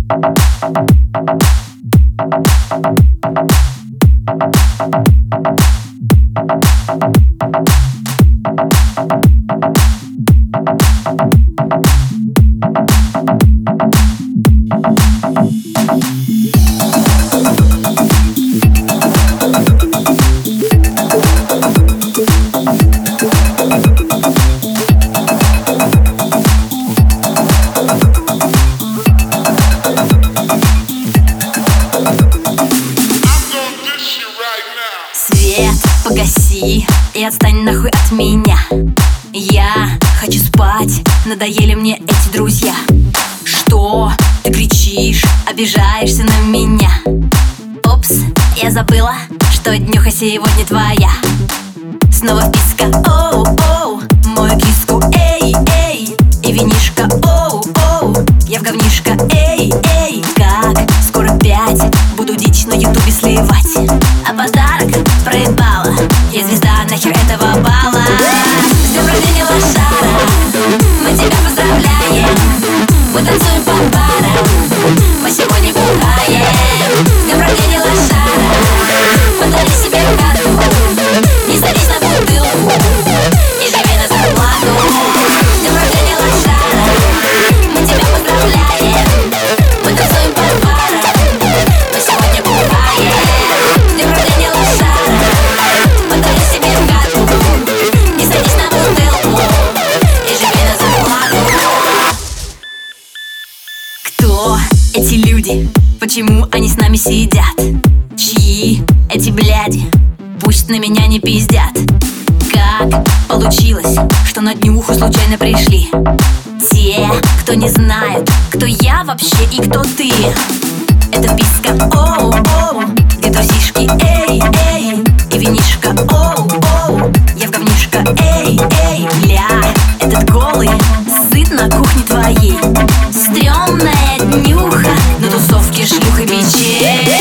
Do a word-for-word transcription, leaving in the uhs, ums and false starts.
Свет погаси и отстань нахуй от меня. Я хочу спать, надоели мне эти друзья. Что ты кричишь, обижаешься на меня? Опс, я забыла, что днюха сегодня твоя. Снова вписка, оу-оу, мою киску, эй-эй. И винишка, оу-оу, я в говнишко, эй-эй. Как скоро пять, буду дичь на ютубе сливать. А подарок проебала, я звезда нахер этого бала. С днем рождения, лошара, мы тебя поздравляем. Мы танцуем по парам, мы сегодня бухаем. С днем рождения, лошара, подари себе карту, не садись на бутылку и живи на зарплату. С днем рождения, лошара, мы тебя поздравляем. Мы танцуем по парам, мы сегодня бухаем. С днем рождения, лошара, подари себе карту, не садись на бутылку и живи на зарплату. Кто эти люди? Почему они с нами сидят? Чьи эти бляди? Пусть на меня не пиздят. Как получилось, что на днюху случайно пришли? Те, кто не знает, кто я вообще и кто ты. Это вписка, оу-оу, где трусишки, эй-эй. И винишка, оу-оу, я в говнишко, эй-эй. Ля, этот голый сыт на кухне твоей. Стрёмная днюха на тусовке шлюх и бичей.